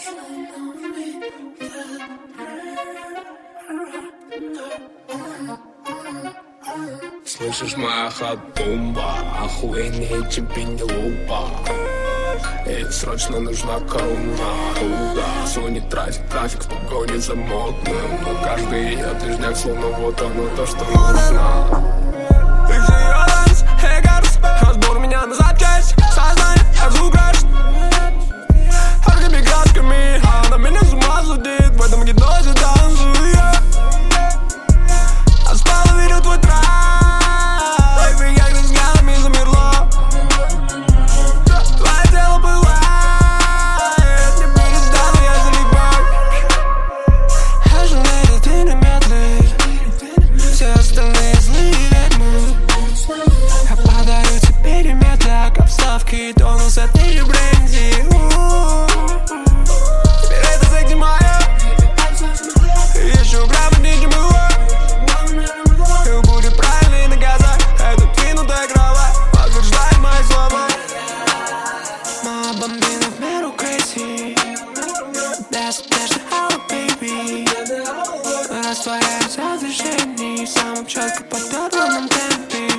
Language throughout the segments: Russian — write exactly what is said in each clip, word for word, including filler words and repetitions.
Слышишь, моя хатумба, охуеннее, чем пенелупа. Эй, срочно нужна корона, туда. Звонит трафик, трафик в погоне за модным. Но каждый ее движняк, словно вот оно то, что нужно. Разбор меня на запчасть, сознание, как звук граждан. Яркими красками, она меня с ума сводит. В этом гипнозе танцую я. От спала видел твой трак. Как ты взглядами замерла. Твое тело пылает. Не перестану я залипать. Я же леди, ты на метле. Все остальные злые ведьмы. Я подарю тебе переметок, обставки, тонус от Нили бренди. Теперь это секси моя. Еще грамма не было. И будет правильно наказать. Это двинутая кровать подтверждает мои слова. Моя бомбина в меру crazy. That's, that's the hour, baby. Растворяется в движении самым четко по топланном темпе.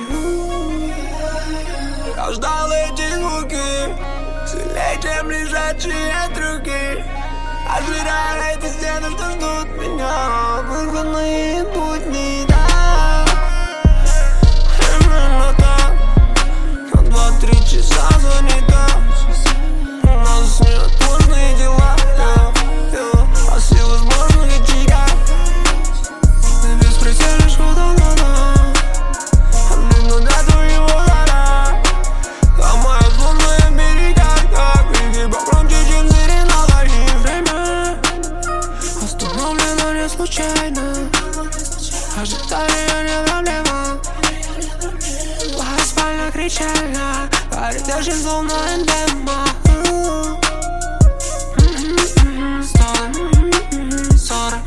Я ждал эти звуки, сильнее, чем лежачие руки. Ожидая эти стены, что ждут меня. Вызванные будни, да. Именно так. На два-три часа занята. У нас неотложные дела, yeah, yeah. А все возможные чья. Ты беспределишь водонона. Они над твоего гора. А моя лунная берега, как реки погромче, чем сиреноголовые. Время остановлено не случайно. Ожидание не проблема. Плохая спальня кричальня. Парень держит словно эндема. Ссоры,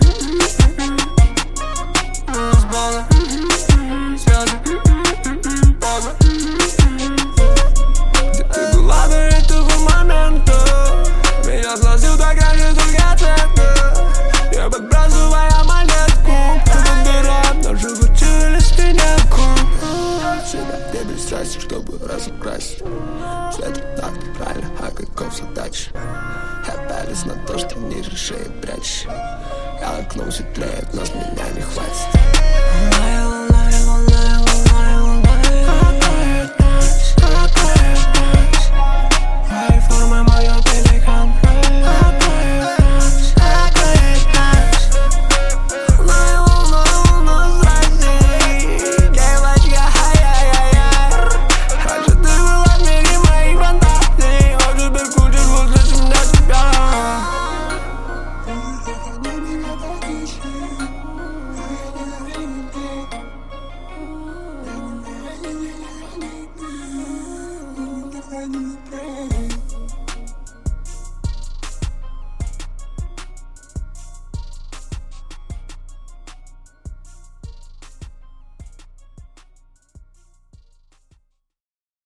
разборы, слезы, позы. Где ты была до этого момента? Меня сносил так раньше только цвета. Я подбрасывая монетку. Это дыра на животе или спинку. Всегда где без страсти, чтобы разукрасить. Свет так правильно, а каков задача? Я пялись на то, что ниже шеи прячешь. Я окном светлеет, нас не